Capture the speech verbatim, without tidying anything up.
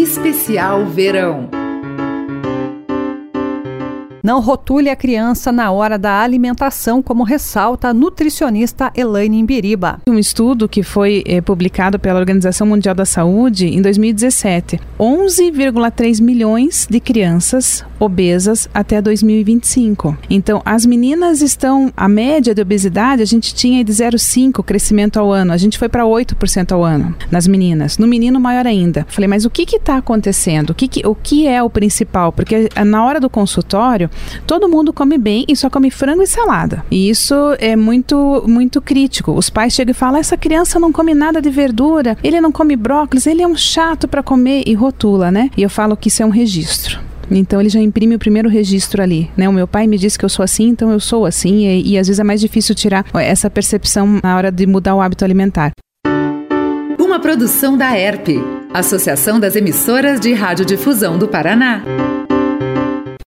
Especial Verão. Não rotule a criança na hora da alimentação, como ressalta a nutricionista Elaine Imbiriba. Um estudo que foi é, publicado pela Organização Mundial da Saúde em dois mil e dezessete. onze vírgula três milhões de crianças obesas até dois mil e vinte e cinco. Então, as meninas estão, a média de obesidade, a gente tinha de zero vírgula cinco por cento crescimento ao ano. A gente foi para oito por cento ao ano nas meninas. No menino, maior ainda. Falei, mas o que está acontecendo? O que, que, o que é o principal? Porque na hora do consultório, todo mundo come bem e só come frango e salada. E isso é muito, muito crítico. Os pais chegam e falam, essa criança não come nada de verdura, ele não come brócolis, ele é um chato para comer, e rotula, né? E eu falo que isso é um registro. Então ele já imprime o primeiro registro ali, né? O meu pai me disse que eu sou assim, então eu sou assim, e, e às vezes é mais difícil tirar essa percepção na hora de mudar o hábito alimentar. Uma produção da E R P, Associação das Emissoras de Radiodifusão do Paraná.